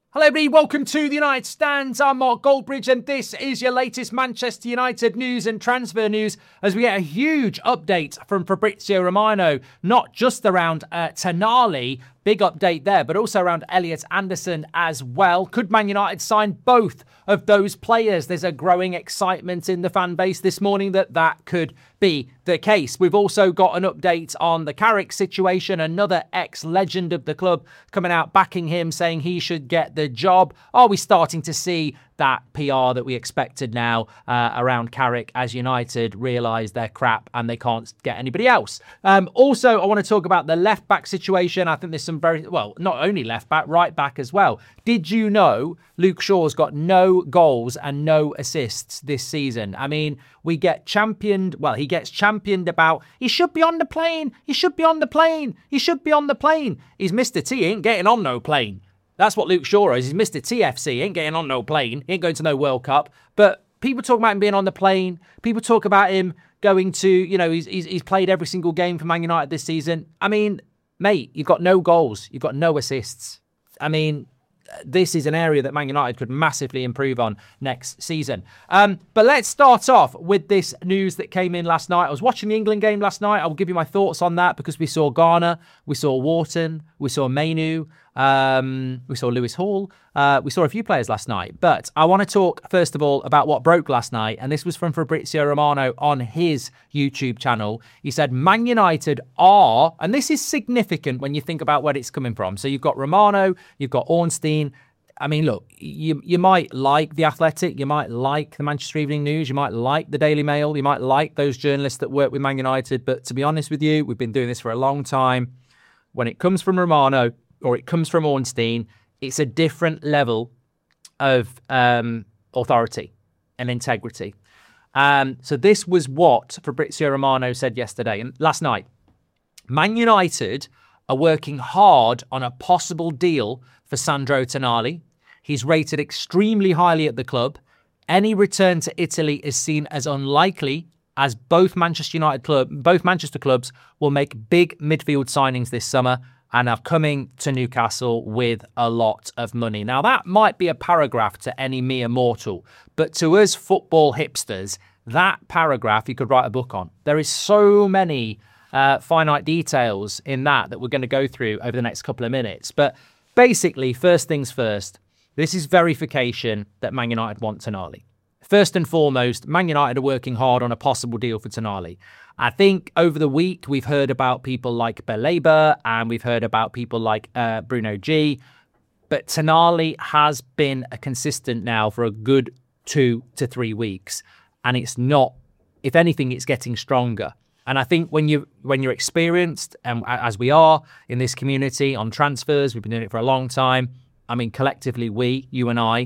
Hello everybody, welcome to the United Stands. I'm Mark Goldbridge and this is your latest Manchester United news and transfer news as we get a huge update from Fabrizio Romano, not just around Tonali, big update there, but also around Elliot Anderson as well. Could Man United sign both of those players? There's a growing excitement in the fan base this morning that could be the case. We've also got an update on the Carrick situation, another ex-legend of the club coming out backing him, saying he should get the job. Are we starting to see that PR that we expected now around Carrick as United realise they're crap and they can't get anybody else? Also, I want to talk about the left-back situation. I think there's some not only left-back, right-back as well. Did you know Luke Shaw's got no goals and no assists this season? I mean, he gets championed about, he should be on the plane, he should be on the plane, he should be on the plane. He's Mr. T, he ain't getting on no plane. That's what Luke Shaw is. He's Mr. TFC. He ain't getting on no plane. He ain't going to no World Cup. But people talk about him being on the plane. People talk about him going to, he's played every single game for Man United this season. I mean, mate, you've got no goals. You've got no assists. I mean, this is an area that Man United could massively improve on next season. But let's start off with this news that came in last night. I was watching the England game last night. I'll give you my thoughts on that because we saw Garner, we saw Wharton, we saw Mainu, we saw Lewis Hall. We saw a few players last night. But I want to talk, first of all, about what broke last night. And this was from Fabrizio Romano on his YouTube channel. He said, Man United are, and this is significant when you think about where it's coming from. So you've got Romano, you've got Ornstein. I mean, look, you might like The Athletic, you might like the Manchester Evening News, you might like the Daily Mail, you might like those journalists that work with Man United. But to be honest with you, we've been doing this for a long time. When it comes from Romano or it comes from Ornstein, it's a different level of authority and integrity. So this was what Fabrizio Romano said yesterday and last night. Man United are working hard on a possible deal for Sandro Tonali. He's rated extremely highly at the club. Any return to Italy is seen as unlikely, as both Manchester clubs will make big midfield signings this summer and are coming to Newcastle with a lot of money. Now, that might be a paragraph to any mere mortal, but to us football hipsters, that paragraph you could write a book on. There is so many finite details in that we're going to go through over the next couple of minutes. But basically, first things first, this is verification that Man United want Tonali. First and foremost, Man United are working hard on a possible deal for Tonali. I think over the week, we've heard about people like Baleba and we've heard about people like Bruno G. But Tonali has been a consistent now for a good 2 to 3 weeks. And it's not, if anything, it's getting stronger. And I think when you're experienced, and as we are in this community on transfers, we've been doing it for a long time. I mean, collectively, you and I,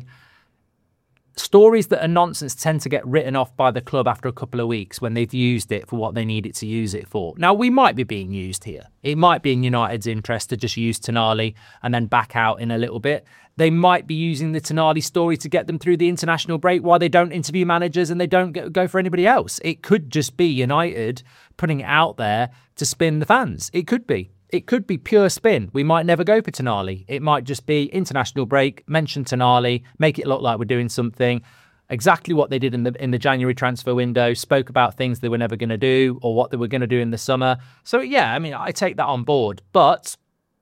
stories that are nonsense tend to get written off by the club after a couple of weeks when they've used it for what they need it to use it for. Now, we might be being used here. It might be in United's interest to just use Tonali and then back out in a little bit. They might be using the Tonali story to get them through the international break while they don't interview managers and they don't go for anybody else. It could just be United putting it out there to spin the fans. It could be. It could be pure spin. We might never go for Tonali. It might just be international break, mention Tonali, make it look like we're doing something. Exactly what they did in the January transfer window, spoke about things they were never going to do or what they were going to do in the summer. So, yeah, I mean, I take that on board. But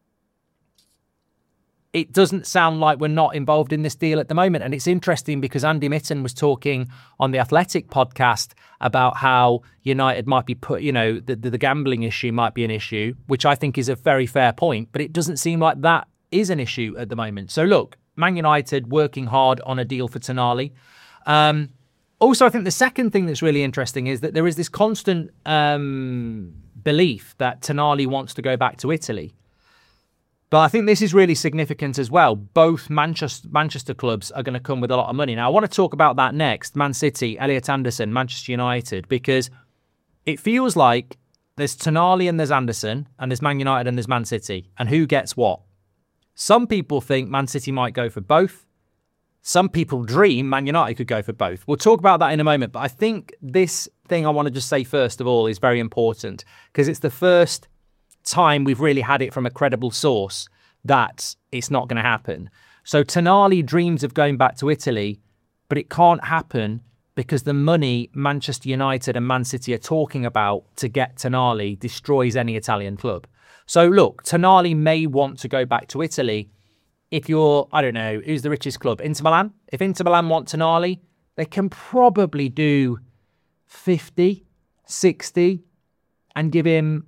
it doesn't sound like we're not involved in this deal at the moment. And it's interesting because Andy Mitten was talking on the Athletic podcast about how United might be the gambling issue might be an issue, which I think is a very fair point. But it doesn't seem like that is an issue at the moment. So look, Man United working hard on a deal for Tonali. Also, I think the second thing that's really interesting is that there is this constant belief that Tonali wants to go back to Italy. But I think this is really significant as well. Both Manchester clubs are going to come with a lot of money. Now, I want to talk about that next. Man City, Elliot Anderson, Manchester United, because it feels like there's Tonali and there's Anderson, and there's Man United and there's Man City. And who gets what? Some people think Man City might go for both. Some people dream Man United could go for both. We'll talk about that in a moment. But I think this thing I want to just say first of all is very important because it's the first time we've really had it from a credible source that it's not going to happen. So Tonali dreams of going back to Italy, but it can't happen because the money Manchester United and Man City are talking about to get Tonali destroys any Italian club. So look, Tonali may want to go back to Italy. If you're, I don't know, who's the richest club? Inter Milan? If Inter Milan want Tonali, they can probably do 50, 60 and give him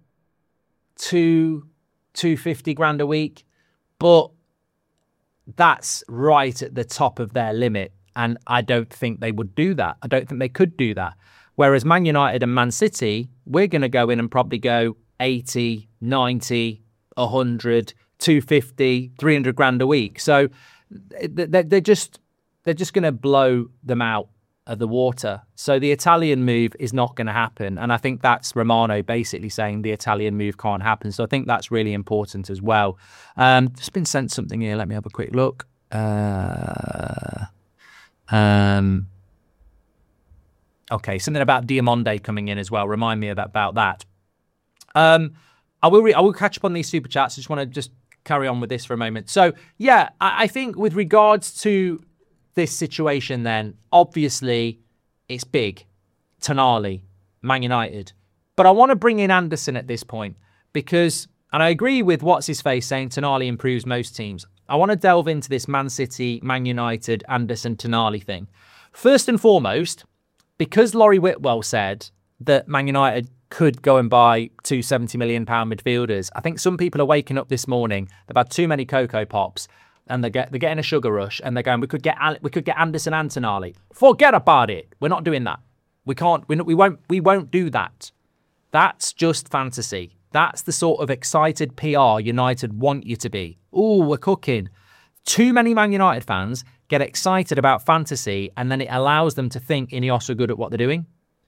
250 grand a week. But that's right at the top of their limit. And I don't think they would do that. I don't think they could do that. Whereas Man United and Man City, we're going to go in and probably go 80, 90, 100, 250, 300 grand a week. So they're just going to blow them out of the water. So the Italian move is not going to happen. And I think that's Romano basically saying the Italian move can't happen. So I think that's really important as well. Just been sent something here. Let me have a quick look. Okay, something about Diamonde coming in as well. Remind me about that. I will catch up on these super chats. I just want to just carry on with this for a moment. So yeah, I think with regards to this situation, then obviously it's big. Tonali, Man United, but I want to bring in Anderson at this point because, and I agree with what's his face saying Tonali improves most teams. I want to delve into this Man City, Man United, Anderson, Tonali thing. First and foremost, because Laurie Whitwell said that Man United could go and buy two £70 million midfielders, I think some people are waking up this morning, they've had too many Cocoa Pops, and they're getting a sugar rush, and they're going, we could get Anderson and Tonali. Forget about it. We're not doing that. We can't. We won't do that. That's just fantasy. That's the sort of excited PR United want you to be. Ooh, we're cooking. Too many Man United fans get excited about fantasy, and then it allows them to think Ineos are good at what they're doing.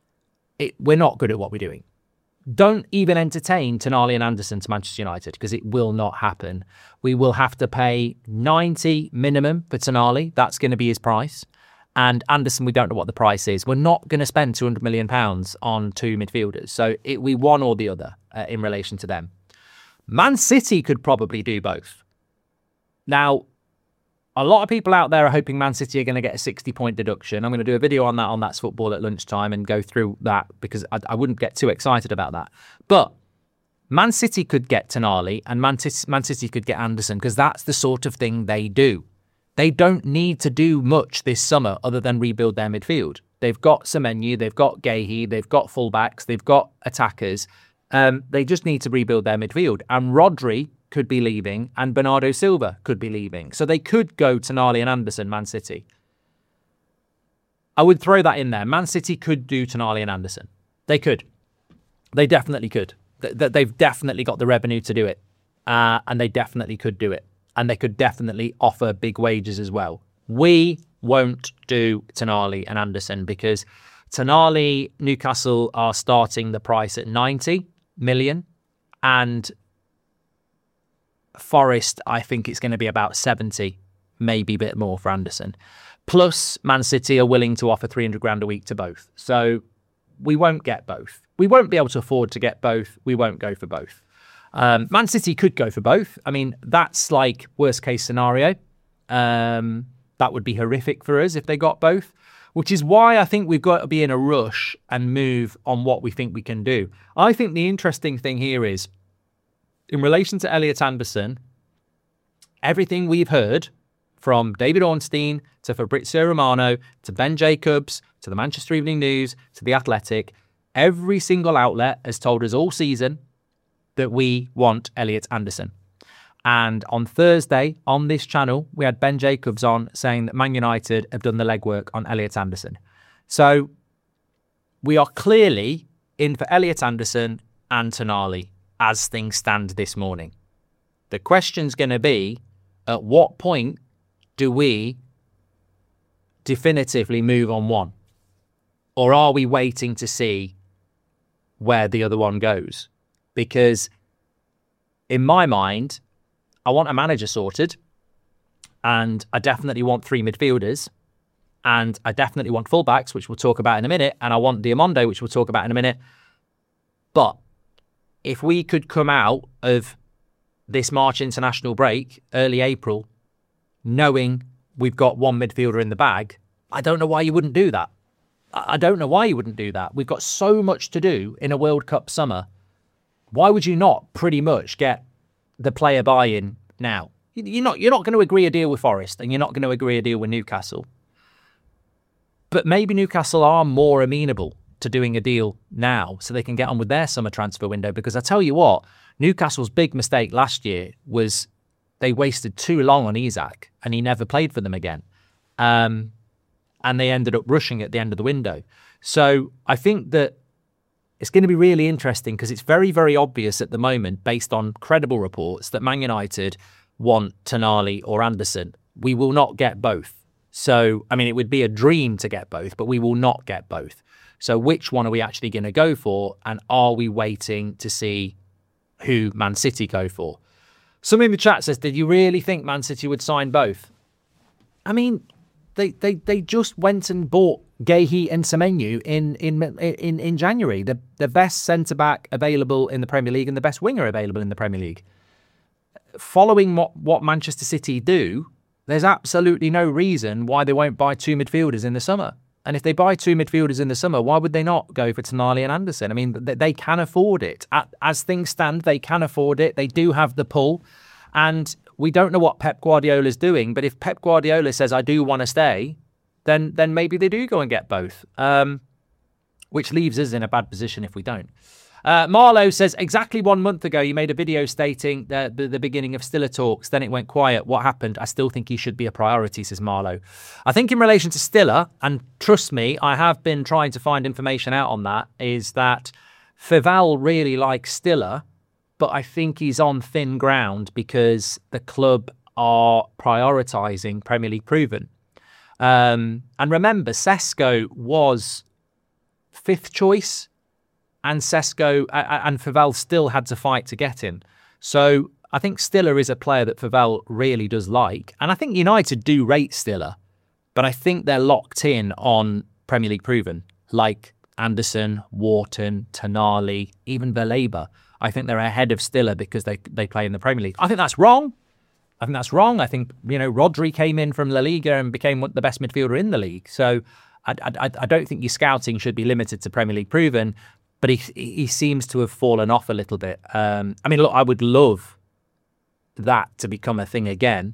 We're not good at what we're doing. Don't even entertain Tonali and Anderson to Manchester United because it will not happen. We will have to pay 90 minimum for Tonali. That's going to be his price. And Anderson, we don't know what the price is. We're not going to spend £200 million on two midfielders. So we one or the other in relation to them. Man City could probably do both. Now, a lot of people out there are hoping Man City are going to get a 60-point deduction. I'm going to do a video on that on That's Football at lunchtime and go through that because I wouldn't get too excited about that. But Man City could get Tonali and Man City could get Anderson because that's the sort of thing they do. They don't need to do much this summer other than rebuild their midfield. They've got Semenyo, they've got Guehi, they've got fullbacks, they've got attackers. They just need to rebuild their midfield. And Rodri could be leaving and Bernardo Silva could be leaving. So they could go Tonali and Anderson, Man City. I would throw that in there. Man City could do Tonali and Anderson. They could. They definitely could. They've definitely got the revenue to do it. And they definitely could do it. And they could definitely offer big wages as well. We won't do Tonali and Anderson because Tonali, Newcastle are starting the price at 90 million and Forest, I think it's going to be about 70, maybe a bit more for Anderson. Plus, Man City are willing to offer 300 grand a week to both. So we won't get both. We won't be able to afford to get both. We won't go for both. Man City could go for both. I mean, that's like worst case scenario. That would be horrific for us if they got both, which is why I think we've got to be in a rush and move on what we think we can do. I think the interesting thing here is, in relation to Elliot Anderson, everything we've heard from David Ornstein to Fabrizio Romano to Ben Jacobs to the Manchester Evening News to The Athletic, every single outlet has told us all season that we want Elliot Anderson. And on Thursday, on this channel, we had Ben Jacobs on saying that Man United have done the legwork on Elliot Anderson. So we are clearly in for Elliot Anderson and Tonali as things stand this morning. The question's going to be, at what point do we definitively move on one? Or are we waiting to see where the other one goes? Because in my mind, I want a manager sorted, and I definitely want three midfielders, and I definitely want fullbacks, which we'll talk about in a minute, and I want Diamonde, which we'll talk about in a minute. But if we could come out of this March international break, early April, knowing we've got one midfielder in the bag, I don't know why you wouldn't do that. I don't know why you wouldn't do that. We've got so much to do in a World Cup summer. Why would you not pretty much get the player buy-in now? You're not going to agree a deal with Forest, and you're not going to agree a deal with Newcastle. But maybe Newcastle are more amenable to doing a deal now so they can get on with their summer transfer window. Because I tell you what, Newcastle's big mistake last year was they wasted too long on Isak and he never played for them again. And they ended up rushing at the end of the window. So I think that it's going to be really interesting because it's very, very obvious at the moment, based on credible reports, that Man United want Tonali or Anderson. We will not get both. So, I mean, it would be a dream to get both, but we will not get both. So which one are we actually going to go for? And are we waiting to see who Man City go for? Somebody in the chat says, did you really think Man City would sign both? I mean, they just went and bought Guehi and Semenyo in January. The best centre-back available in the Premier League and the best winger available in the Premier League. Following what Manchester City do, there's absolutely no reason why they won't buy two midfielders in the summer. And if they buy two midfielders in the summer, why would they not go for Tonali and Anderson? I mean, they can afford it. As things stand, they can afford it. They do have the pull. And we don't know what Pep Guardiola's doing. But if Pep Guardiola says, I do want to stay, then maybe they do go and get both. Which leaves us in a bad position if we don't. Marlow says, exactly 1 month ago, you made a video stating the beginning of Stiller talks. Then it went quiet. What happened? I still think he should be a priority, says Marlow. I think in relation to Stiller, and trust me, I have been trying to find information out on that, is that Fival really likes Stiller, but I think he's on thin ground because the club are prioritising Premier League proven. And remember, Sesko was 5th choice. And Sesko and Fival still had to fight to get in. So I think Stiller is a player that Fival really does like. And I think United do rate Stiller. But I think they're locked in on Premier League proven, like Anderson, Wharton, Tonali, even Baleba. I think they're ahead of Stiller because they play in the Premier League. I think that's wrong. I think, Rodri came in from La Liga and became the best midfielder in the league. So I don't think your scouting should be limited to Premier League proven. But he seems to have fallen off a little bit. I mean, look, I would love that to become a thing again.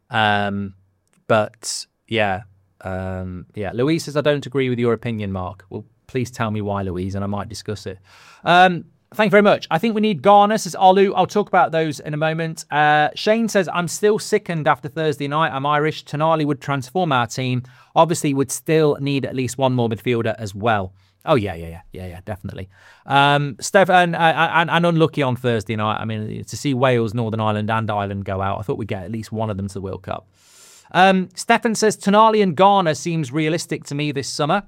But yeah. Louise says, I don't agree with your opinion, Mark. Well, please tell me why, Louise, and I might discuss it. Thank you very much. I think we need Garner, says Olu. I'll talk about those in a moment. Shane says, I'm still sickened after Thursday night. I'm Irish. Tonali would transform our team. Obviously, would still need at least one more midfielder as well. Oh, yeah, definitely. Stefan, and unlucky on Thursday night. I mean, to see Wales, Northern Ireland and Ireland go out, I thought we'd get at least one of them to the World Cup. Stefan says, Tonali and Garner seems realistic to me this summer.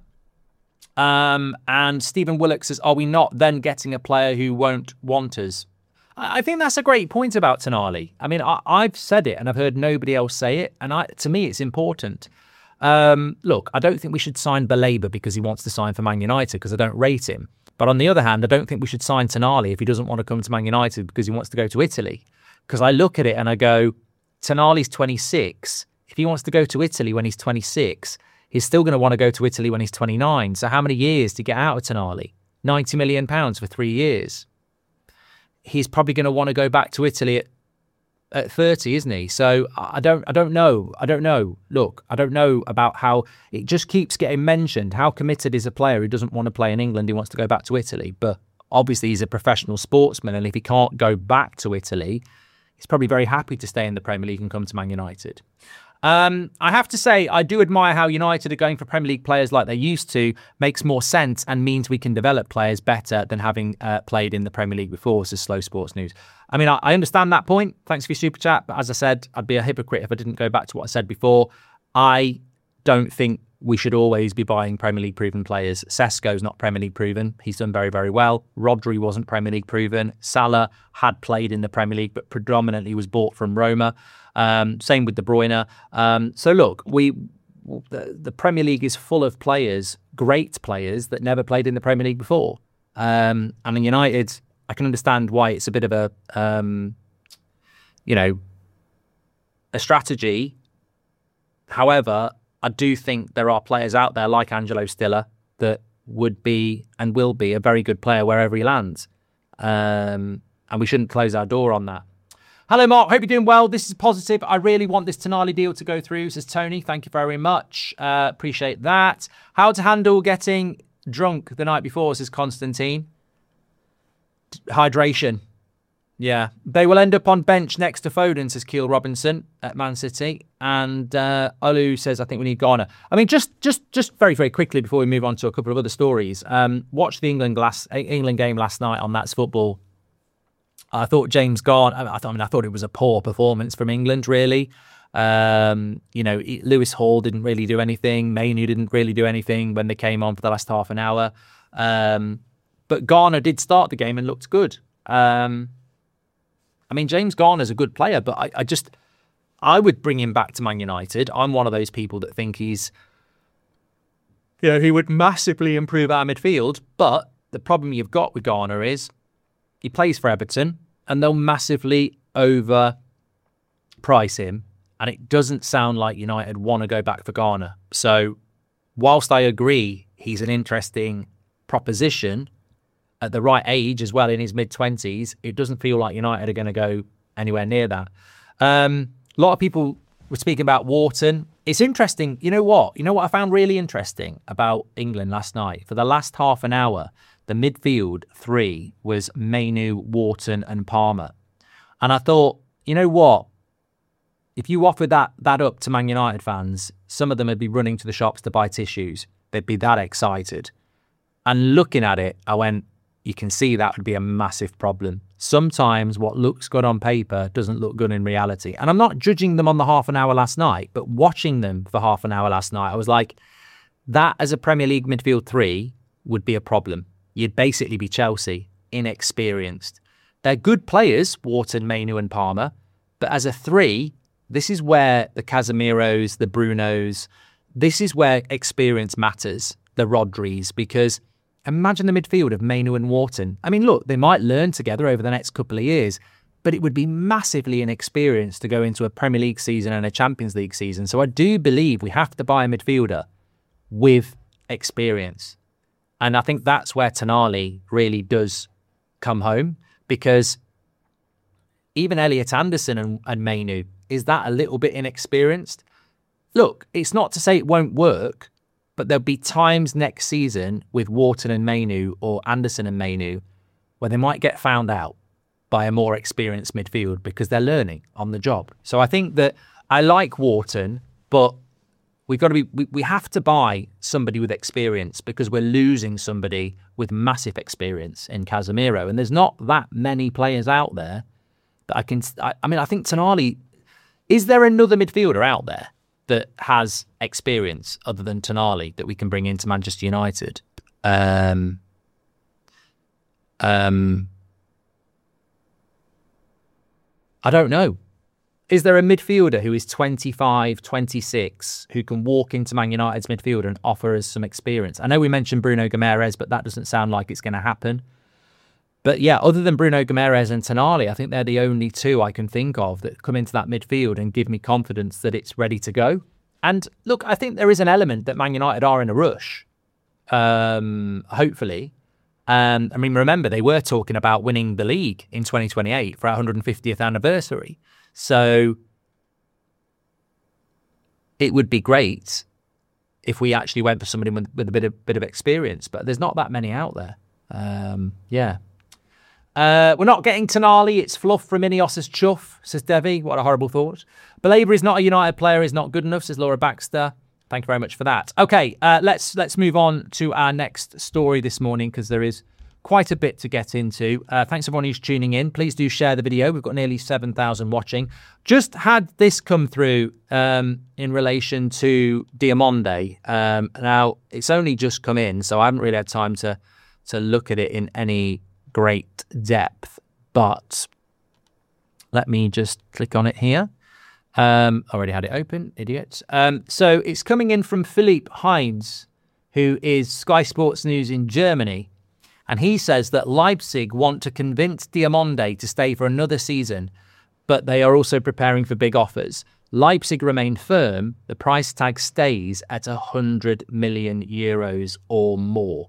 And Stephen Willock says, are we not then getting a player who won't want us? I think that's a great point about Tonali. I mean, I've said it and I've heard nobody else say it. And to me, it's important. Look, I don't think we should sign Baleba because he wants to sign for Man United because I don't rate him. But on the other hand, I don't think we should sign Tonali if he doesn't want to come to Man United because he wants to go to Italy. Because I look at it and I go, Tonali's 26. If he wants to go to Italy when he's 26, he's still going to want to go to Italy when he's 29. So how many years to get out of Tonali? £90 million for 3 years. He's probably going to want to go back to Italy at 30, isn't he? So I don't know. Look, I don't know about how it just keeps getting mentioned. How committed is a player who doesn't want to play in England? He wants to go back to Italy. But obviously he's a professional sportsman. And if he can't go back to Italy, he's probably very happy to stay in the Premier League and come to Man United. I have to say, I do admire how United are going for Premier League players like they used to. Makes more sense and means we can develop players better than having played in the Premier League before, says Slow Sports News. I mean, I understand that point. Thanks for your super chat. But as I said, I'd be a hypocrite if I didn't go back to what I said before. I don't think we should always be buying Premier League proven players. Sesko's not Premier League proven. He's done very, very well. Rodri wasn't Premier League proven. Salah had played in the Premier League, but predominantly was bought from Roma. Same with De Bruyne. So look, the Premier League is full of players, great players that never played in the Premier League before. And in United, I can understand why it's a bit of a a strategy. However, I do think there are players out there like Angelo Stiller that would be and will be a very good player wherever he lands. And we shouldn't close our door on that. Hello, Mark. Hope you're doing well. This is positive. I really want this Tonali deal to go through, says Tony. Thank you very much. Appreciate that. How to handle getting drunk the night before, says Constantine. Hydration. Yeah. They will end up on bench next to Foden, says Keel Robinson at Man City. And Olu says, I think we need Garner. I mean, just very, very quickly before we move on to a couple of other stories. Watch the England game last night on That's Football. I thought James Garner, I thought it was a poor performance from England, really. Lewis Hall didn't really do anything. Mainoo didn't really do anything when they came on for the last half an hour. But Garner did start the game and looked good. James Garner's a good player, but I would bring him back to Man United. I'm one of those people that think he would massively improve our midfield. But the problem you've got with Garner is he plays for Everton and they'll massively overprice him. And it doesn't sound like United want to go back for Garner. So whilst I agree he's an interesting proposition at the right age as well, in his mid-20s, it doesn't feel like United are going to go anywhere near that. A lot of people were speaking about Wharton. It's interesting. You know what I found really interesting about England last night? For the last half an hour, the midfield three was Mainoo, Wharton and Palmer. And I thought, you know what? If you offered that up to Man United fans, some of them would be running to the shops to buy tissues. They'd be that excited. And looking at it, I went, you can see that would be a massive problem. Sometimes what looks good on paper doesn't look good in reality. And I'm not judging them on the half an hour last night, but watching them for half an hour last night, I was like, that as a Premier League midfield three would be a problem. You'd basically be Chelsea, inexperienced. They're good players, Wharton, Mainoo and Palmer, but as a three, this is where the Casemiros, the Brunos, this is where experience matters, the Rodris, because imagine the midfield of Mainoo and Wharton. I mean, look, they might learn together over the next couple of years, but it would be massively inexperienced to go into a Premier League season and a Champions League season. So I do believe we have to buy a midfielder with experience. And I think that's where Tonali really does come home, because even Elliot Anderson and Mainoo, is that a little bit inexperienced? Look, it's not to say it won't work, but there'll be times next season with Wharton and Mainoo or Anderson and Mainoo where they might get found out by a more experienced midfield because they're learning on the job. So I think that I like Wharton, but we have to buy somebody with experience because we're losing somebody with massive experience in Casemiro. And there's not that many players out there that I think Tonali, is there another midfielder out there that has experience other than Tonali that we can bring into Manchester United? I don't know. Is there a midfielder who is 25, 26, who can walk into Man United's midfield and offer us some experience? I know we mentioned Bruno Guimaraes, but that doesn't sound like it's going to happen. But yeah, other than Bruno Guimaraes and Tonali, I think they're the only two I can think of that come into that midfield and give me confidence that it's ready to go. And look, I think there is an element that Man United are in a rush, hopefully. Remember, they were talking about winning the league in 2028 for our 150th anniversary. So it would be great if we actually went for somebody with a bit of experience, but there's not that many out there. We're not getting Tonali. It's fluff from Ineos's chuff, says Devi. What a horrible thought. Belaber is not a United player, is not good enough, says Laura Baxter. Thank you very much for that. Okay, let's move on to our next story this morning because there is quite a bit to get into. Thanks everyone who's tuning in. Please do share the video. We've got nearly 7,000 watching. Just had this come through in relation to Diomande. Now, it's only just come in, so I haven't really had time to look at it in any great depth. But let me just click on it here. Already had it open, idiot. So it's coming in from Philippe Heinz, who is Sky Sports News in Germany. And he says that Leipzig want to convince Diomande to stay for another season, but they are also preparing for big offers. Leipzig remain firm. The price tag stays at 100 million euros or more.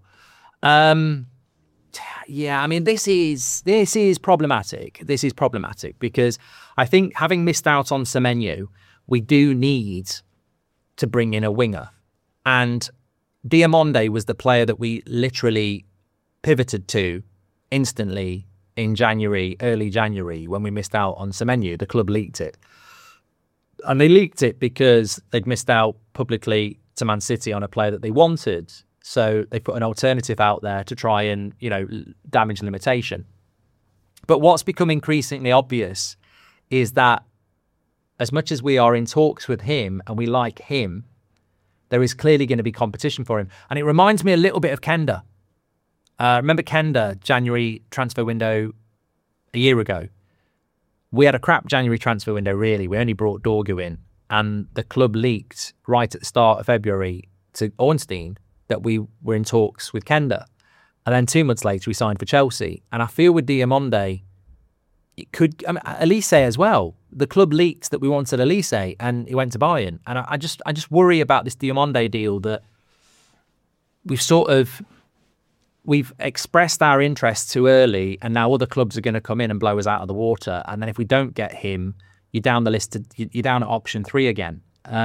Yeah, I mean, this is problematic. This is problematic because I think having missed out on Semenyo, we do need to bring in a winger. And Diamonde was the player that we literally pivoted to instantly in January, early January, when we missed out on Semenyo. The club leaked it. And they leaked it because they'd missed out publicly to Man City on a player that they wanted. So they put an alternative out there to try and, damage limitation. But what's become increasingly obvious is that as much as we are in talks with him and we like him, there is clearly going to be competition for him. And it reminds me a little bit of Kenda. Remember Kenda, January transfer window a year ago? We had a crap January transfer window, really. We only brought Dorgu in. And the club leaked right at the start of February to Ornstein that we were in talks with Kenda. And then 2 months later, we signed for Chelsea. And I feel with Diamonde, it could, Elise as well. The club leaked that we wanted Elise and he went to Bayern. And I just worry about this Diamonde deal that we've expressed our interest too early, and now other clubs are going to come in and blow us out of the water. And then if we don't get him, you're down the list. You're down at option 3 again.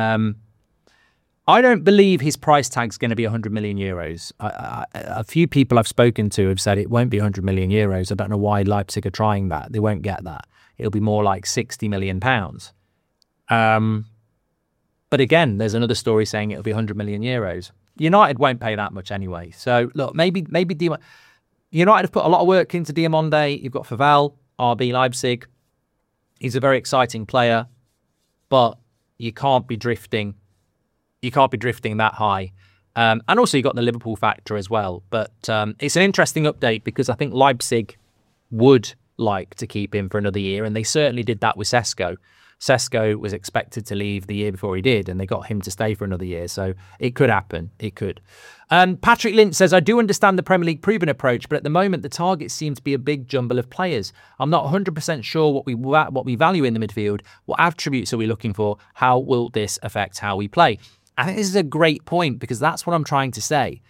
I don't believe his price tag's going to be 100 million euros. A few people I've spoken to have said it won't be 100 million euros. I don't know why Leipzig are trying that. They won't get that. It'll be more like 60 million pounds. But again, there's another story saying it'll be 100 million euros. United won't pay that much anyway. So look, maybe United have put a lot of work into Diamonde. You've got Favel, RB Leipzig. He's a very exciting player, but you can't be drifting. You can't be drifting that high. And also you've got the Liverpool factor as well. But it's an interesting update because I think Leipzig would like to keep him for another year, and they certainly did that with Sesko. Sesko was expected to leave the year before he did, and they got him to stay for another year. So it could happen. It could. Patrick Lynch says, I do understand the Premier League proven approach, but at the moment, the targets seem to be a big jumble of players. I'm not 100% sure what we value in the midfield. What attributes are we looking for? How will this affect how we play? I think this is a great point because that's what I'm trying to say.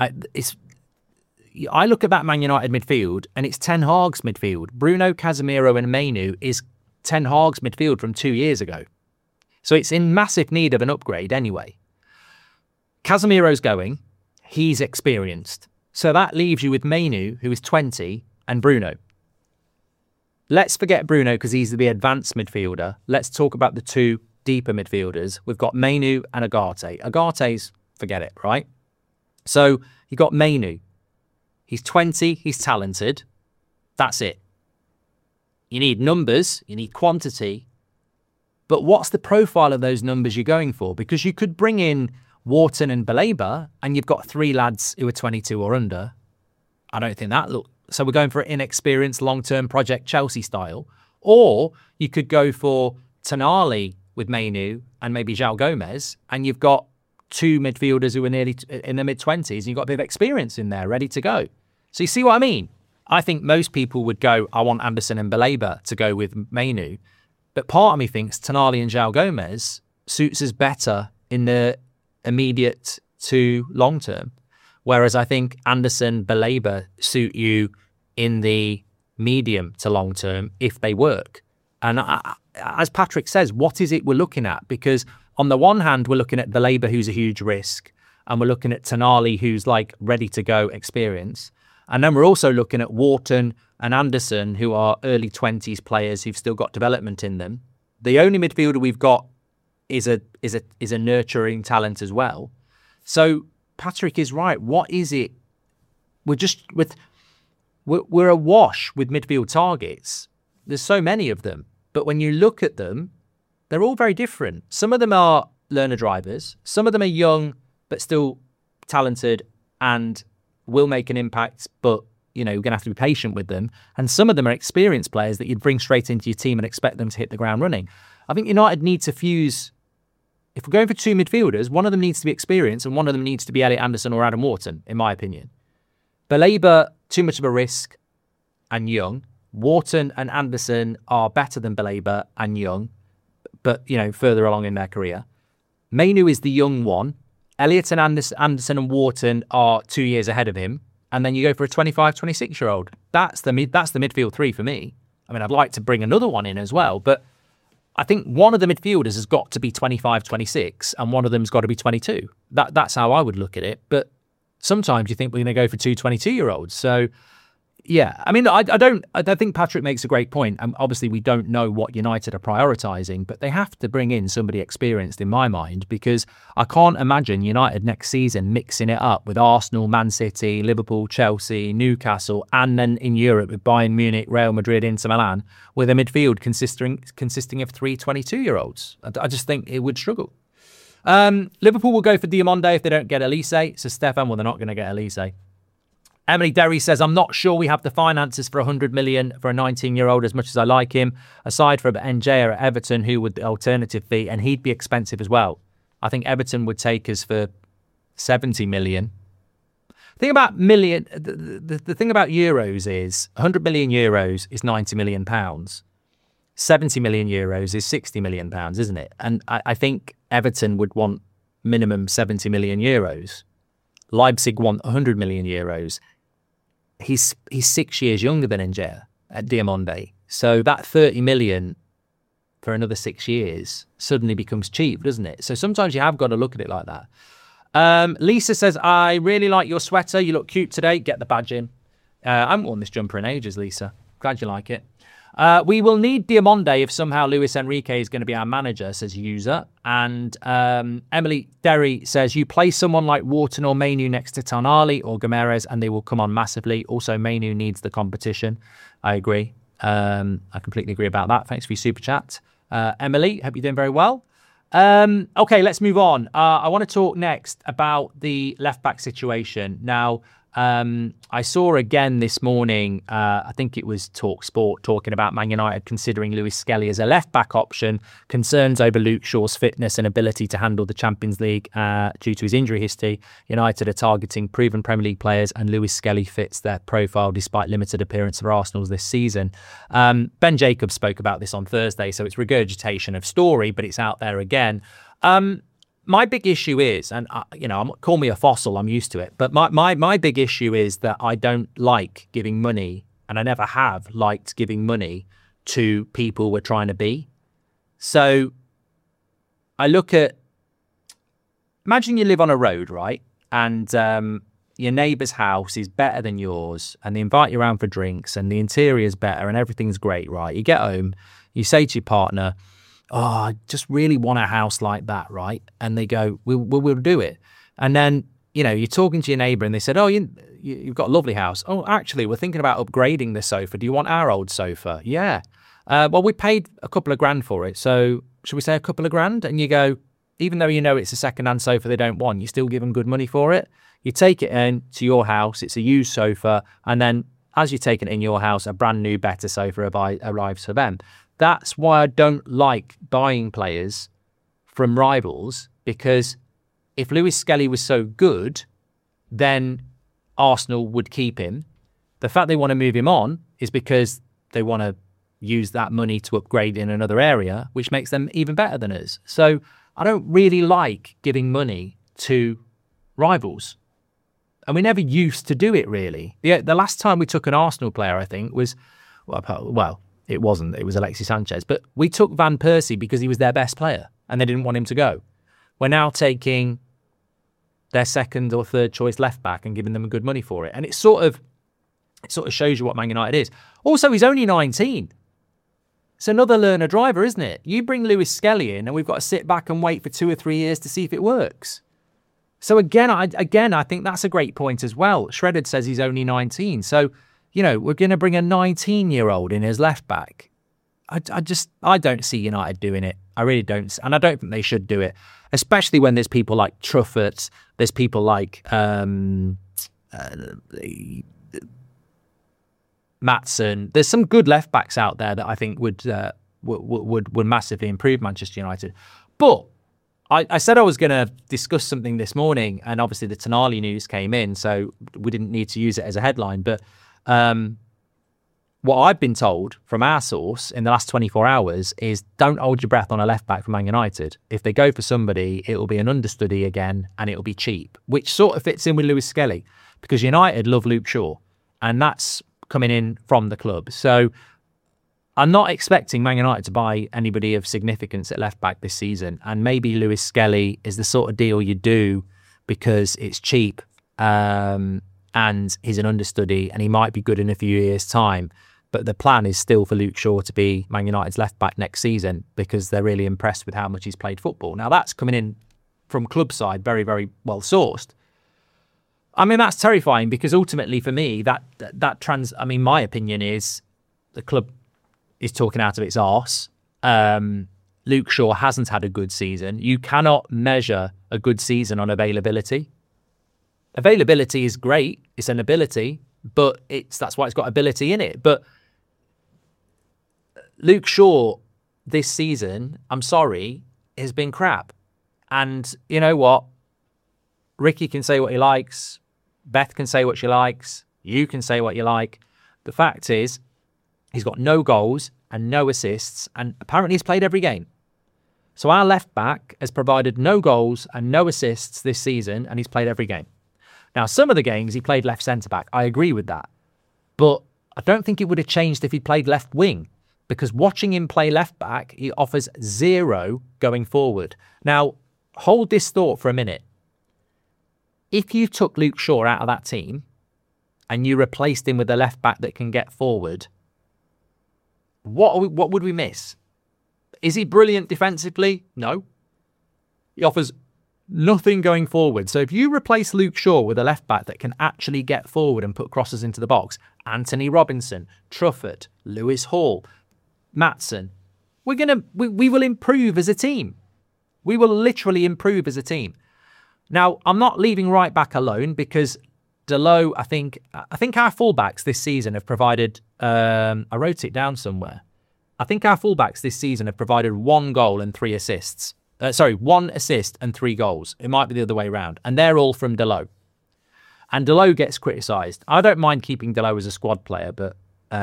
I look at that Man United midfield, and it's Ten Hag's midfield. Bruno, Casemiro and Mainu is Ten Hag's midfield from 2 years ago. So it's in massive need of an upgrade anyway. Casemiro's going. He's experienced. So that leaves you with Mainu, who is 20, and Bruno. Let's forget Bruno because he's the advanced midfielder. Let's talk about the two deeper midfielders. We've got Mainu and Agate. Agate's, forget it, right? So you got Mainu. He's 20. He's talented. That's it. You need numbers, you need quantity, but what's the profile of those numbers you're going for? Because you could bring in Wharton and Baleba and you've got 3 lads who are 22 or under. I don't think that so we're going for an inexperienced long-term project Chelsea style. Or you could go for Tonali with Mainu and maybe João Gomez, and you've got 2 midfielders who are nearly in the mid-20s and you've got a bit of experience in there ready to go. So you see what I mean? I think most people would go, I want Anderson and Baleba to go with Mainu. But part of me thinks Tonali and João Gomez suits us better in the immediate to long term. Whereas I think Anderson, Baleba suit you in the medium to long term if they work. And as Patrick says, what is it we're looking at? Because on the one hand, we're looking at Baleba, who's a huge risk. And we're looking at Tonali, who's like ready to go experience. And then we're also looking at Wharton and Anderson, who are early 20s players who've still got development in them. The only midfielder we've got is a nurturing talent as well. So Patrick is right. What is it? We're awash with midfield targets. There's so many of them. But when you look at them, they're all very different. Some of them are learner drivers. Some of them are young, but still talented and will make an impact, but you're going to have to be patient with them. And some of them are experienced players that you'd bring straight into your team and expect them to hit the ground running. I think United need to fuse. If we're going for 2 midfielders, one of them needs to be experienced and one of them needs to be Elliot Anderson or Adam Wharton, in my opinion. Baleba, too much of a risk and young. Wharton and Anderson are better than Baleba and Young, but, further along in their career. Mainu is the young one. Elliott and Anderson and Wharton are 2 years ahead of him. And then you go for a 25, 26-year-old. That's the midfield three for me. I mean, I'd like to bring another one in as well, but I think one of the midfielders has got to be 25, 26, and one of them's got to be 22. That's how I would look at it. But sometimes you think we're going to go for two 22-year-olds. So, yeah, I mean, I think Patrick makes a great point. And obviously, we don't know what United are prioritising, but they have to bring in somebody experienced in my mind, because I can't imagine United next season mixing it up with Arsenal, Man City, Liverpool, Chelsea, Newcastle, and then in Europe with Bayern Munich, Real Madrid, Inter Milan, with a midfield consisting of three 22-year-olds. I just think it would struggle. Liverpool will go for Diomande if they don't get Elise. So Stefan, well, they're not going to get Elise. Emily Derry says, I'm not sure we have the finances for 100 million for a 19-year-old as much as I like him, aside from NJ at Everton, who would the alternative fee, and he'd be expensive as well. I think Everton would take us for 70 million. The thing about the thing about euros is 100 million euros is 90 million pounds. 70 million euros is 60 million pounds, isn't it? And I think Everton would want minimum 70 million euros. Leipzig want 100 million euros. He's 6 years younger than Njea at Diomande. So that 30 million for another 6 years suddenly becomes cheap, doesn't it? So sometimes you have got to look at it like that. Lisa says, I really like your sweater. You look cute today. Get the badge in. I haven't worn this jumper in ages, Lisa. Glad you like it. We will need Diomande if somehow Luis Enrique is going to be our manager, says user. And Emily Derry says, you play someone like Wharton or Mainu next to Tonali or Gomeres and they will come on massively. Also, Mainu needs the competition. I agree. I completely agree about that. Thanks for your super chat. Emily, hope you're doing very well. Okay, let's move on. I want to talk next about the left-back situation. Now, I saw again this morning, I think it was Talk Sport talking about Man United considering Lewis Skelly as a left-back option, concerns over Luke Shaw's fitness and ability to handle the Champions League due to his injury history. United are targeting proven Premier League players and Lewis Skelly fits their profile despite limited appearance for Arsenal this season. Ben Jacobs spoke about this on Thursday, so it's regurgitation of story, but it's out there again. My big issue is, and call me a fossil, I'm used to it, but my big issue is that I don't like giving money, and I never have liked giving money to people we're trying to be. So I look at, imagine you live on a road, right? And your neighbour's house is better than yours, and they invite you around for drinks, and the interior's better, and everything's great, right? You get home, you say to your partner, oh, I just really want a house like that, right? And they go, we'll do it. And then, you're talking to your neighbour and they said, oh, you've got a lovely house. Oh, actually, we're thinking about upgrading the sofa. Do you want our old sofa? Yeah. Well, we paid a couple of grand for it. So should we say a couple of grand? And you go, even though it's a second-hand sofa they don't want, you still give them good money for it. You take it in to your house. It's a used sofa. And then as you're taking it in your house, a brand new, better sofa arrives for them. That's why I don't like buying players from rivals, because if Lewis Skelly was so good, then Arsenal would keep him. The fact they want to move him on is because they want to use that money to upgrade in another area, which makes them even better than us. So I don't really like giving money to rivals. And we never used to do it, really. The last time we took an Arsenal player, I think, was, it wasn't. It was Alexis Sanchez. But we took Van Persie because he was their best player and they didn't want him to go. We're now taking their second or third choice left back and giving them good money for it. And it sort of shows you what Man United is. Also, he's only 19. It's another learner driver, isn't it? You bring Lewis Skelly in and we've got to sit back and wait for 2 or 3 years to see if it works. So again, I think that's a great point as well. Shredded says he's only 19. So, we're going to bring a 19-year-old in as left back. I don't see United doing it. I really don't. And I don't think they should do it, especially when there's people like Truffert, there's people like Maatsen. There's some good left backs out there that I think would massively improve Manchester United. But I said I was going to discuss something this morning, and obviously the Tonali news came in, so we didn't need to use it as a headline. But what I've been told from our source in the last 24 hours is don't hold your breath on a left back for Man United. If they go for somebody, it will be an understudy again and it will be cheap, which sort of fits in with Lewis Skelly because United love Luke Shaw and that's coming in from the club. So I'm not expecting Man United to buy anybody of significance at left back this season. And maybe Lewis Skelly is the sort of deal you do because it's cheap and he's an understudy and he might be good in a few years' time. But the plan is still for Luke Shaw to be Man United's left back next season because they're really impressed with how much he's played football. Now, that's coming in from club side, very, very well sourced. I mean, that's terrifying because ultimately for me, my opinion is the club is talking out of its arse. Luke Shaw hasn't had a good season. You cannot measure a good season on availability. Availability is great. It's an ability, but that's why it's got ability in it. But Luke Shaw this season, I'm sorry, has been crap. And you know what? Ricky can say what he likes. Beth can say what she likes. You can say what you like. The fact is, he's got no goals and no assists, and apparently he's played every game. So our left back has provided no goals and no assists this season, and he's played every game. Now, some of the games he played left centre-back. I agree with that. But I don't think it would have changed if he played left wing, because watching him play left back, he offers zero going forward. Now, hold this thought for a minute. If you took Luke Shaw out of that team and you replaced him with a left back that can get forward, what would we miss? Is he brilliant defensively? No. He offers nothing going forward. So if you replace Luke Shaw with a left back that can actually get forward and put crosses into the box, Anthony Robinson, Truffert, Lewis Hall, Maatsen, we will improve as a team. We will literally improve as a team. Now, I'm not leaving right back alone because Dalot, I think our fullbacks this season have provided, I wrote it down somewhere. I think our fullbacks this season have provided 1 goal and 3 assists. 1 assist and 3 goals. It might be the other way around. And they're all from Dalot. And Dalot gets criticised. I don't mind keeping Dalot as a squad player, but,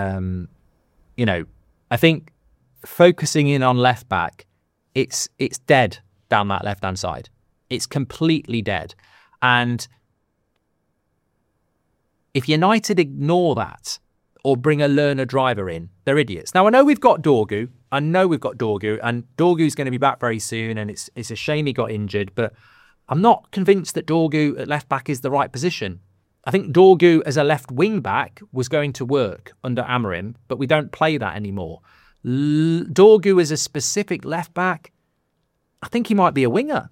I think focusing in on left back, it's dead down that left-hand side. It's completely dead. And if United ignore that or bring a learner driver in, they're idiots. Now, I know we've got Dorgu. And Dorgu's going to be back very soon, and it's a shame he got injured, but I'm not convinced that Dorgu at left back is the right position. I think Dorgu as a left wing back was going to work under Amorim, but we don't play that anymore. Dorgu as a specific left back, I think he might be a winger.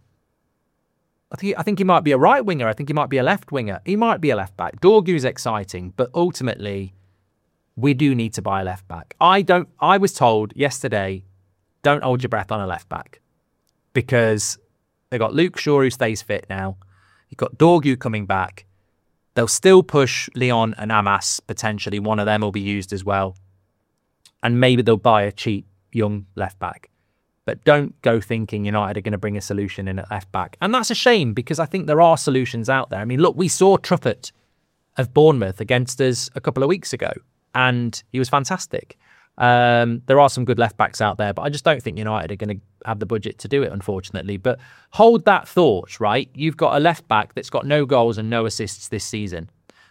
I think he might be a right winger. I think he might be a left winger. He might be a left back. Dorgu is exciting, but ultimately, we do need to buy a left back. I was told yesterday, don't hold your breath on a left back because they've got Luke Shaw who stays fit now. You've got Dorgu coming back. They'll still push Leon and Amas potentially. One of them will be used as well. And maybe they'll buy a cheap young left back. But don't go thinking United are going to bring a solution in at left back. And that's a shame because I think there are solutions out there. I mean, look, we saw Truffert of against us a couple of weeks ago. And he was fantastic. There are some good left backs out there, but I just don't think United are going to have the budget to do it, unfortunately. But hold that thought, right? You've got a left back that's got no goals and no assists this season.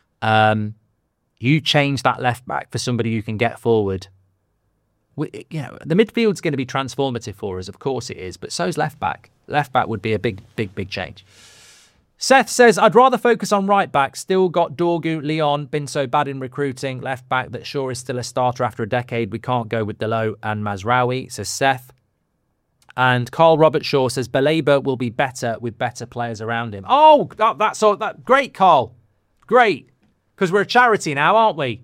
You change that left back for somebody who can get forward. The midfield's going to be transformative for us, of course it is, but so's left back. Left back would be a big, big, big change. Seth says, I'd rather focus on right back. Still got Dorgu, Leon, been so bad in recruiting. Left back that sure is still a starter after a decade. We can't go with Dalot and Mazraoui, says Seth. And Carl Robert Shaw says, Baleba will be better with better players around him. Oh, that's all. Great, Carl. Great. Because we're a charity now, aren't we?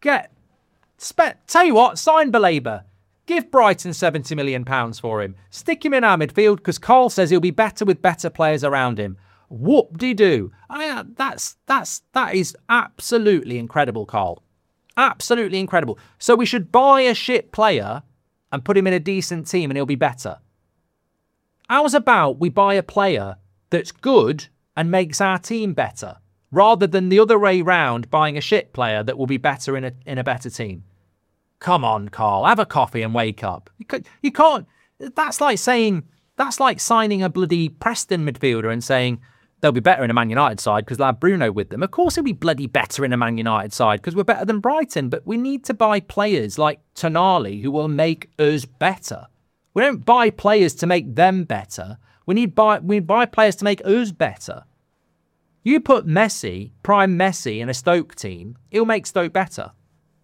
Tell you what, sign Baleba. Give Brighton £70 million for him. Stick him in our midfield because Carl says he'll be better with better players around him. Whoop-de-doo. I mean, that is absolutely incredible, Carl. Absolutely incredible. So we should buy a shit player and put him in a decent team and he'll be better. How's about we buy a player that's good and makes our team better, rather than the other way round, buying a shit player that will be better in a better team? Come on, Carl, have a coffee and wake up. You can't. That's like signing a bloody Preston midfielder and saying they'll be better in a Man United side because they'll have Bruno with them. Of course he'll be bloody better in a Man United side because we're better than Brighton. But we need to buy players like Tonali who will make us better. We don't buy players to make them better. We buy players to make us better. You put Messi, prime Messi, in a Stoke team, he'll make Stoke better.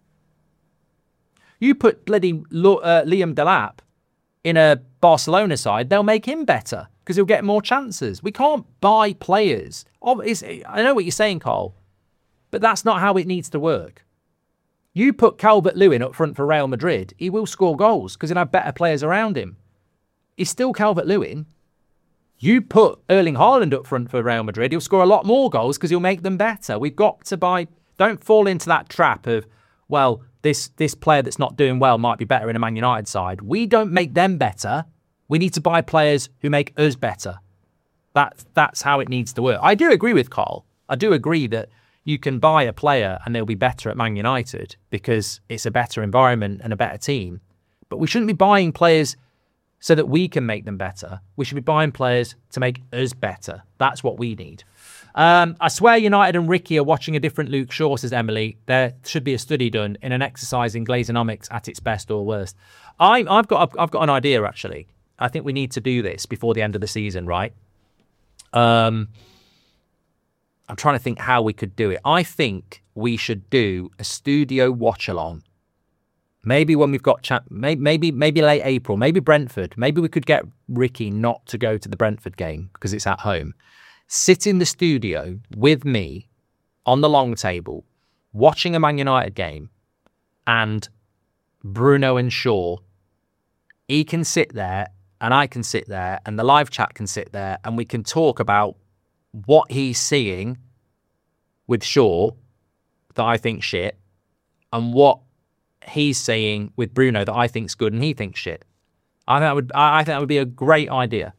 You put bloody Liam Delap in a Barcelona side, they'll make him better because he'll get more chances. We can't buy players. I know what you're saying, Carl, but that's not how it needs to work. You put Calvert-Lewin up front for Real Madrid, he will score goals because he'll have better players around him. He's still Calvert-Lewin. You put Erling Haaland up front for Real Madrid, he'll score a lot more goals because he'll make them better. We've got to buy... Don't fall into that trap of, well, this player that's not doing well might be better in a Man United side. We don't make them better. We need to buy players who make us better. That's how it needs to work. I do agree with Carl. I do agree that you can buy a player and they'll be better at Man United because it's a better environment and a better team. But we shouldn't be buying players so that we can make them better. We should be buying players to make us better. That's what we need. I swear United and Ricky are watching a different Luke Shaw, says Emily. There should be a study done in an exercise in Glazonomics at its best or worst. I've got an idea, actually. I think we need to do this before the end of the season, right? I'm trying to think how we could do it. I think we should do a studio watch-along. Maybe when we've got maybe late April, maybe Brentford. Maybe we could get Ricky not to go to the Brentford game because it's at home. Sit in the studio with me on the long table, watching a Man United game, and Bruno and Shaw. He can sit there, and I can sit there, and the live chat can sit there, and we can talk about what he's seeing with Shaw that I think shit, and what he's saying with Bruno that I think's good and he thinks shit. I think that would be a great idea.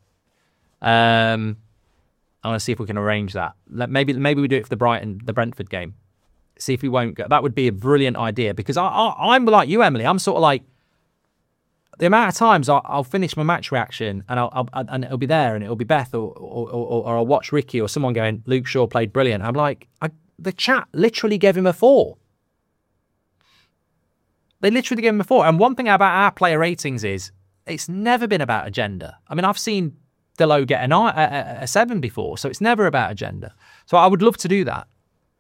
I want to see if we can arrange that. Maybe we do it for the Brentford game. See if we won't go. That would be a brilliant idea because I'm like you, Emily. I'm sort of like the amount of times I'll finish my match reaction and and it'll be there and it'll be Beth or I'll watch Ricky or someone going, Luke Shaw played brilliant. I'm like, the chat literally gave him a 4. They literally gave him a 4. And one thing about our player ratings is it's never been about agenda. I mean, I've seen Delo get a 7 before, so it's never about agenda. So I would love to do that.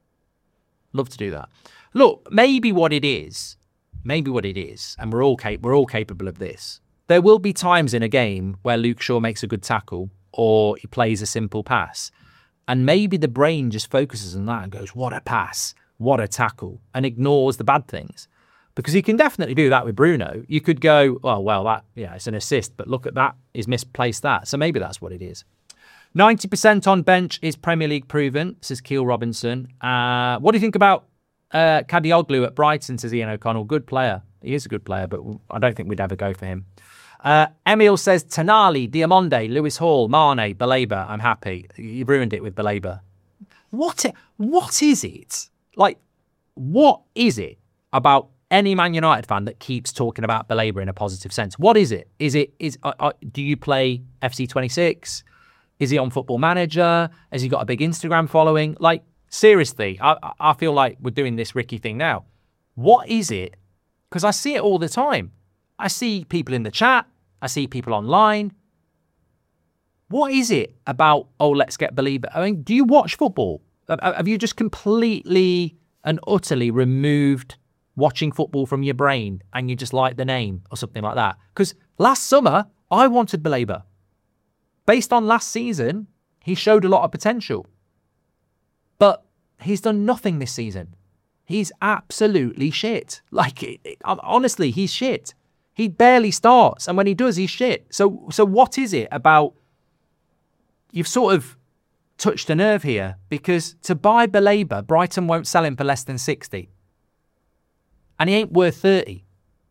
Look, maybe what it is, and we're all capable of this. There will be times in a game where Luke Shaw makes a good tackle or he plays a simple pass, and maybe the brain just focuses on that and goes, "What a pass, what a tackle," and ignores the bad things. Because he can definitely do that with Bruno. You could go, oh, well, it's an assist, but look at that, he's misplaced that. So maybe that's what it is. 90% on bench is Premier League proven, says Keel Robinson. What do you think about Kadioglu at Brighton, says Ian O'Connell? Good player. He is a good player, but I don't think we'd ever go for him. Emil says, Tonali, Diamonde, Lewis Hall, Mane, Baleba. I'm happy. You ruined it with Baleba. What is it? Like, what is it about any Man United fan that keeps talking about Baleba in a positive sense? What is it? Do you play FC26? Is he on Football Manager? Has he got a big Instagram following? Like, seriously, I feel like we're doing this Ricky thing now. What is it? Because I see it all the time. I see people in the chat. I see people online. What is it about, let's get Baleba? I mean, do you watch football? Have you just completely and utterly removed watching football from your brain and you just like the name or something like that? Because last summer, I wanted Baleba. Based on last season, he showed a lot of potential. But he's done nothing this season. He's absolutely shit. Honestly, he's shit. He barely starts, and when he does, he's shit. So what is it about... You've sort of touched a nerve here, because to buy Baleba, Brighton won't sell him for less than 60. And he ain't worth 30.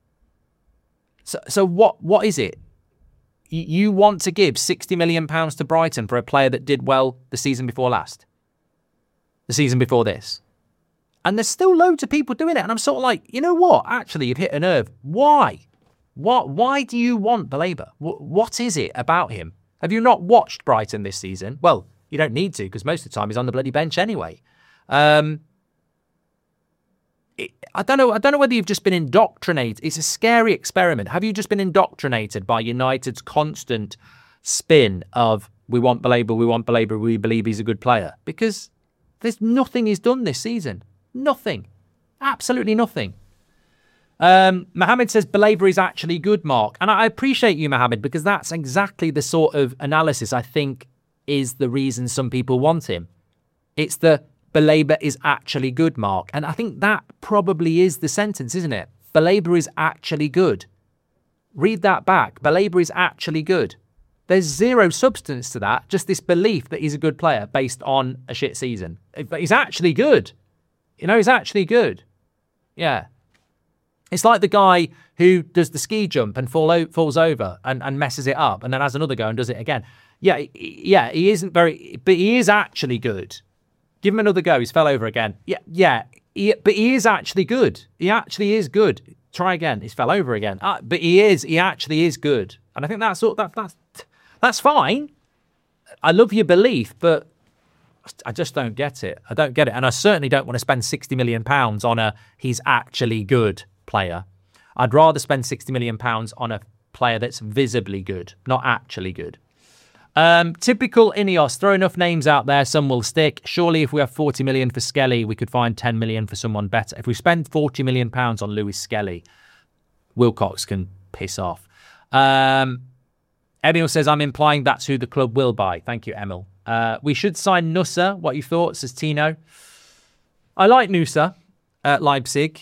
So what is it? You want to give £60 million to Brighton for a player that did well the season before last? The season before this? And there's still loads of people doing it. And I'm sort of like, you know what? Actually, you've hit a nerve. Why? Why do you want Baleba? What is it about him? Have you not watched Brighton this season? Well, you don't need to, because most of the time he's on the bloody bench anyway. I don't know whether you've just been indoctrinated. It's a scary experiment. Have you just been indoctrinated by United's constant spin of we want Baleba, we believe he's a good player? Because there's nothing he's done this season. Nothing. Absolutely nothing. Mohammed says Baleba is actually good, Mark. And I appreciate you, Mohammed, because that's exactly the sort of analysis I think is the reason some people want him. It's the Baleba is actually good, Mark. And I think that probably is the sentence, isn't it? Baleba is actually good. Read that back. Baleba is actually good. There's zero substance to that, just this belief that he's a good player based on a shit season. But he's actually good. He's actually good. Yeah. It's like the guy who does the ski jump and falls over and messes it up and then has another go and does it again. Yeah, he isn't very... But he is actually good. Give him another go. He's fell over again. But he is actually good. He actually is good. Try again. He's fell over again. But he actually is good. And I think that's fine. I love your belief, but I just don't get it. I don't get it. And I certainly don't want to spend £60 million on a he's actually good player. I'd rather spend £60 million on a player that's visibly good, not actually good. Typical Ineos. Throw enough names out there, some will stick. Surely if we have 40 million for Skelly, we could find 10 million for someone better. If we spend 40 million pounds on Lewis Skelly, Wilcox can piss off. Emil says, I'm implying that's who the club will buy. Thank you, Emil. We should sign Nusa. What you thought, says Tino. I like Nusa at Leipzig,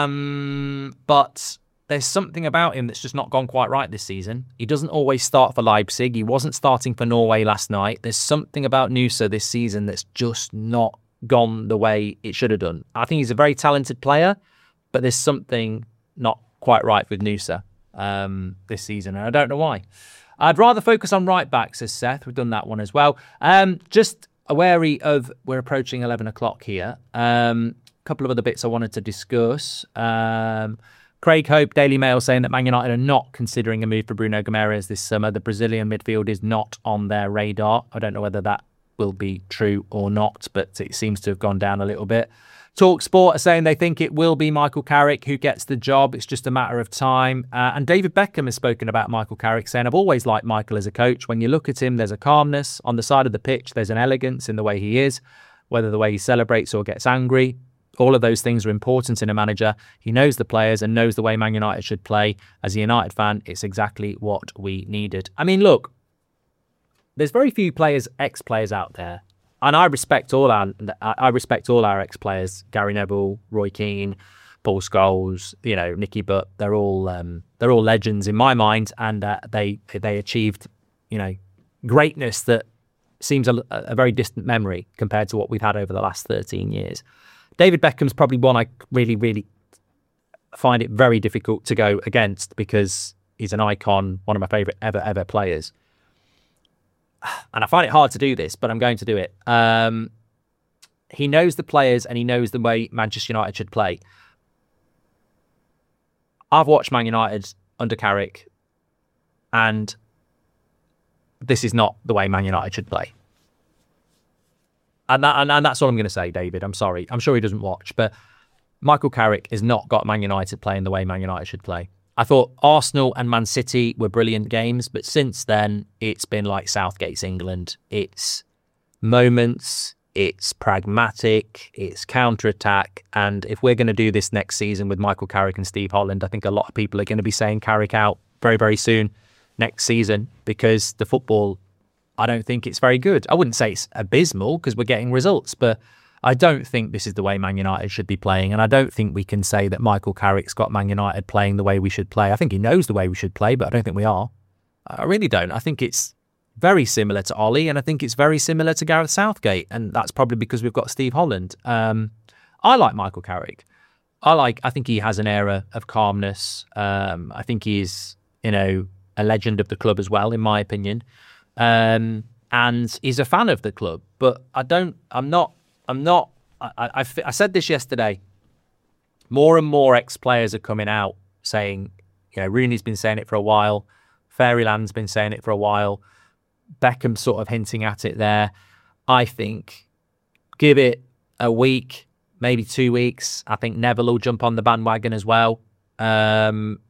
but there's something about him that's just not gone quite right this season. He doesn't always start for Leipzig. He wasn't starting for Norway last night. There's something about Nusa this season that's just not gone the way it should have done. I think he's a very talented player, but there's something not quite right with Nusa this season, and I don't know why. I'd rather focus on right back, says Seth. We've done that one as well. Just wary of, we're approaching 11 o'clock here. A couple of other bits I wanted to discuss. Craig Hope, Daily Mail, saying that Man United are not considering a move for Bruno Guimaraes this summer. The Brazilian midfield is not on their radar. I don't know whether that will be true or not, but it seems to have gone down a little bit. TalkSport are saying they think it will be Michael Carrick who gets the job. It's just a matter of time. And David Beckham has spoken about Michael Carrick, saying, I've always liked Michael as a coach. When you look at him, there's a calmness on the side of the pitch. There's an elegance in the way he is, whether the way he celebrates or gets angry. All of those things are important in a manager. He knows the players and knows the way Man United should play. As a United fan, it's exactly what we needed. I mean, look, there's very few ex-players out there. And I respect all our ex-players: Gary Neville, Roy Keane, Paul Scholes, Nicky Butt. They're all legends in my mind, and they achieved, greatness that seems a very distant memory compared to what we've had over the last 13 years. David Beckham's probably one I really, really find it very difficult to go against because he's an icon, one of my favourite ever players. And I find it hard to do this, but I'm going to do it. He knows the players and he knows the way Manchester United should play. I've watched Man United under Carrick, and this is not the way Man United should play. And that's all I'm going to say, David. I'm sorry. I'm sure he doesn't watch, but Michael Carrick has not got Man United playing the way Man United should play. I thought Arsenal and Man City were brilliant games, but since then, it's been like Southgate's England. It's moments, it's pragmatic, it's counter-attack, and if we're going to do this next season with Michael Carrick and Steve Holland, I think a lot of people are going to be saying Carrick out very, very soon next season, because the football, I don't think it's very good. I wouldn't say it's abysmal because we're getting results, but I don't think this is the way Man United should be playing, and I don't think we can say that Michael Carrick's got Man United playing the way we should play. I think he knows the way we should play, but I don't think we are. I really don't. I think it's very similar to Ollie, and I think it's very similar to Gareth Southgate, and that's probably because we've got Steve Holland. I like Michael Carrick. I think he has an air of calmness. I think he's, a legend of the club as well, in my opinion. And he's a fan of the club, but I'm not I said this yesterday. More and more ex-players are coming out saying, Rooney's been saying it for a while. Fairyland's been saying it for a while. Beckham's sort of hinting at it there. I think give it a week, maybe 2 weeks. I think Neville will jump on the bandwagon as well. And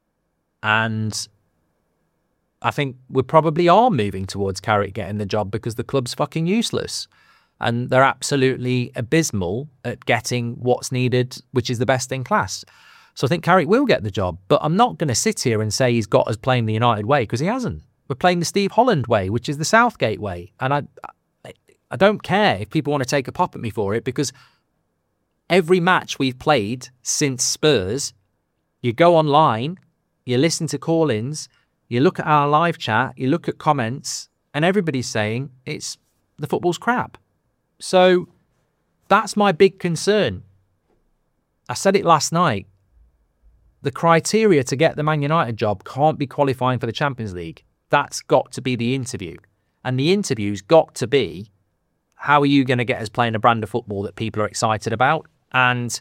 I think we probably are moving towards Carrick getting the job because the club's fucking useless. And they're absolutely abysmal at getting what's needed, which is the best in class. So I think Carrick will get the job. But I'm not going to sit here and say he's got us playing the United way, because he hasn't. We're playing the Steve Holland way, which is the Southgate way. And I don't care if people want to take a pop at me for it, because every match we've played since Spurs, you go online, you listen to call-ins, you look at our live chat, you look at comments, and everybody's saying the football's crap. So that's my big concern. I said it last night. The criteria to get the Man United job can't be qualifying for the Champions League. That's got to be the interview. And the interview's got to be, how are you going to get us playing a brand of football that people are excited about? And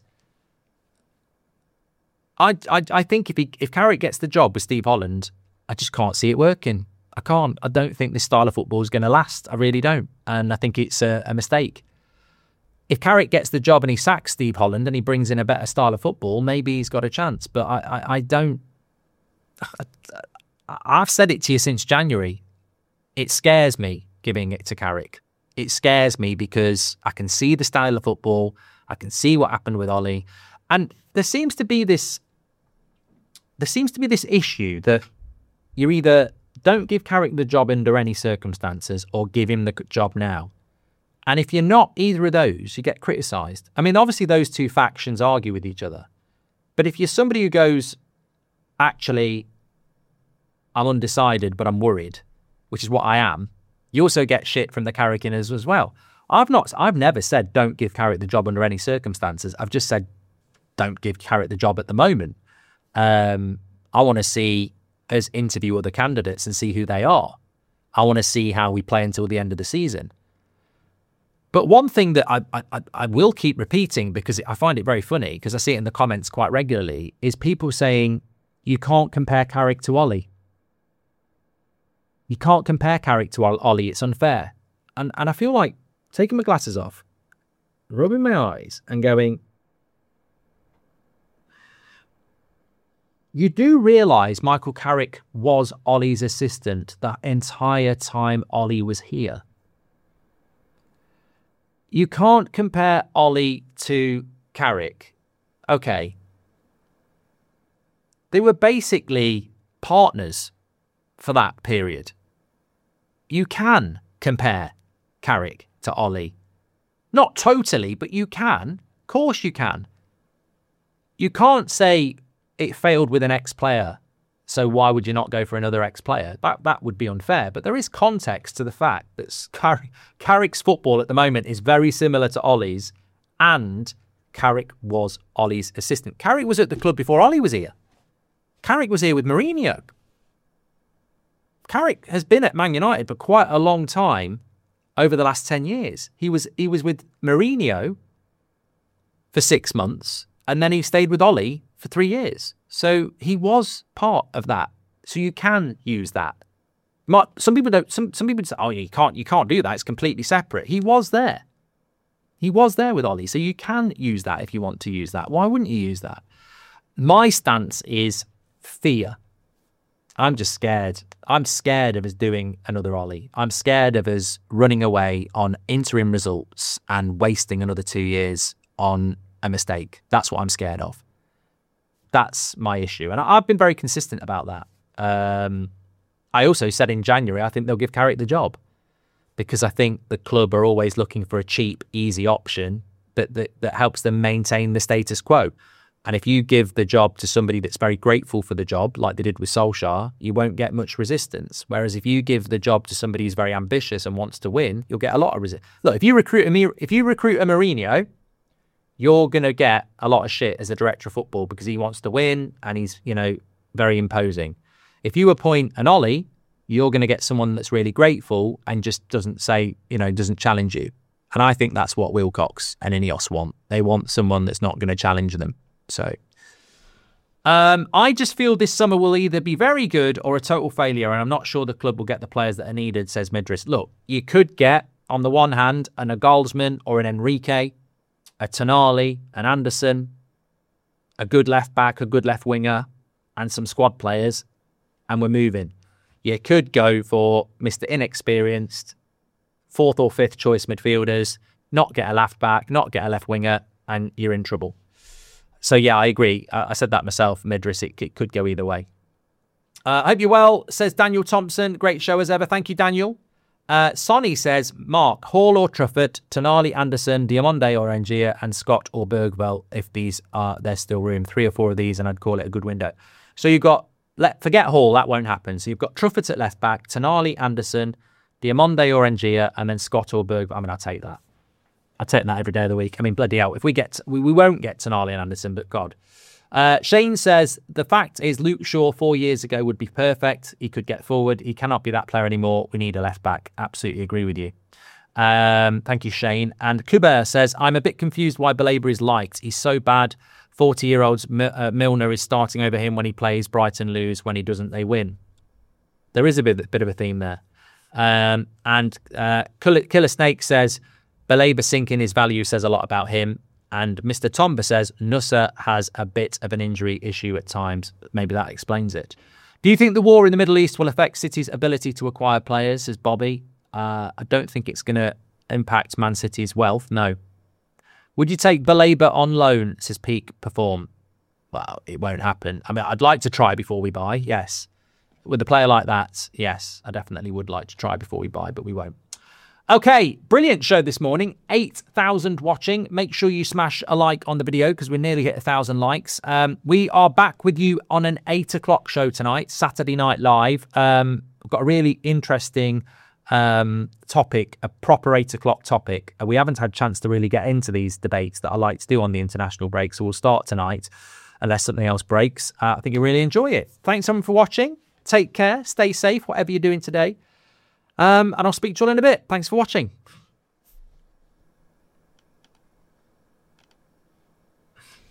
I think if Carrick gets the job with Steve Holland, I just can't see it working. I can't. I don't think this style of football is going to last. I really don't. And I think it's a mistake. If Carrick gets the job and he sacks Steve Holland and he brings in a better style of football, maybe he's got a chance. But I don't. I've said it to you since January. It scares me giving it to Carrick. It scares me because I can see the style of football. I can see what happened with Ollie. And there seems to be this issue that you either don't give Carrick the job under any circumstances or give him the job now. And if you're not either of those, you get criticised. I mean, obviously those two factions argue with each other. But if you're somebody who goes, actually, I'm undecided, but I'm worried, which is what I am, you also get shit from the Carrickers as well. I've never said don't give Carrick the job under any circumstances. I've just said don't give Carrick the job at the moment. I want to see us interview other candidates and see who they are. I want to see how we play until the end of the season. But one thing that I will keep repeating, because I find it very funny, because I see it in the comments quite regularly, is people saying you can't compare Carrick to Ollie. You can't compare Carrick to Ollie. It's unfair. And I feel like taking my glasses off, rubbing my eyes and going, you do realise Michael Carrick was Ollie's assistant the entire time Ollie was here. You can't compare Ollie to Carrick. Okay. They were basically partners for that period. You can compare Carrick to Ollie. Not totally, but you can. Of course you can. You can't say it failed with an ex-player, so why would you not go for another ex-player? That would be unfair. But there is context to the fact that Carrick's football at the moment is very similar to Ollie's, and Carrick was Ollie's assistant. Carrick was at the club before Ollie was here. Carrick was here with Mourinho. Carrick has been at Man United for quite a long time over the last 10 years. He was with Mourinho for 6 months, and then he stayed with Ollie for 3 years. So he was part of that. So you can use that. Some people don't. Some people say, "Oh, you can't do that. It's completely separate." He was there. He was there with Ollie. So you can use that if you want to use that. Why wouldn't you use that? My stance is fear. I'm just scared. I'm scared of us doing another Ollie. I'm scared of us running away on interim results and wasting another 2 years on a mistake. That's what I'm scared of. That's my issue. And I've been very consistent about that. I also said in January, I think they'll give Carrick the job, because I think the club are always looking for a cheap, easy option that helps them maintain the status quo. And if you give the job to somebody that's very grateful for the job, like they did with Solskjaer, you won't get much resistance. Whereas if you give the job to somebody who's very ambitious and wants to win, you'll get a lot of resistance. Look, if you recruit a Mourinho, you're going to get a lot of shit as a director of football because he wants to win and he's, very imposing. If you appoint an Ollie, you're going to get someone that's really grateful and just doesn't say, doesn't challenge you. And I think that's what Wilcox and Ineos want. They want someone that's not going to challenge them. So I just feel this summer will either be very good or a total failure, and I'm not sure the club will get the players that are needed, says Midris. Look, you could get, on the one hand, a Nagelsmann or an Enrique, a Tonali, an Anderson, a good left back, a good left winger, and some squad players, and we're moving. You could go for Mr. Inexperienced, 4th or 5th choice midfielders, not get a left back, not get a left winger, and you're in trouble. So yeah, I agree. I said that myself, Midris. It could go either way. I hope you're well, says Daniel Thompson. Great show as ever. Thank you, Daniel. Sonny says, Mark, Hall or Truffert, Tonali, Anderson, Diamonde or Angier, and Scott or Bergwell, if there's still room. 3 or 4 of these, and I'd call it a good window. So you've got, forget Hall, that won't happen. So you've got Truffert at left back, Tonali, Anderson, Diamonde or Angier, and then Scott or Bergwell. I mean, I'll take that. I'll take that every day of the week. I mean, bloody hell. If we won't get Tonali and Anderson, but God. Shane says, the fact is Luke Shaw 4 years ago would be perfect. He could get forward. He cannot be that player anymore. We need a left back. Absolutely agree with you. Thank you, Shane. And Kuber says, I'm a bit confused why Baleba is liked. He's so bad. 40-year-old Milner is starting over him when he plays. Brighton lose. When he doesn't, they win. There is a bit of a theme there. And Killer Snake says, Baleba sinking his value says a lot about him. And Mr. Tomba says, Nusa has a bit of an injury issue at times. Maybe that explains it. Do you think the war in the Middle East will affect City's ability to acquire players, says Bobby? I don't think it's going to impact Man City's wealth, no. Would you take Baleba on loan, says Peak Perform? Well, it won't happen. I mean, I'd like to try before we buy, yes. With a player like that, yes, I definitely would like to try before we buy, but we won't. Okay, brilliant show this morning. 8,000 watching. Make sure you smash a like on the video because we nearly hit 1,000 likes. We are back with you on an 8 o'clock show tonight, Saturday Night Live. We've got a really interesting topic, a proper 8 o'clock topic. We haven't had a chance to really get into these debates that I like to do on the international break, so we'll start tonight unless something else breaks. I think you'll really enjoy it. Thanks everyone for watching. Take care, stay safe, whatever you're doing today. And I'll speak to you all in a bit. Thanks for watching.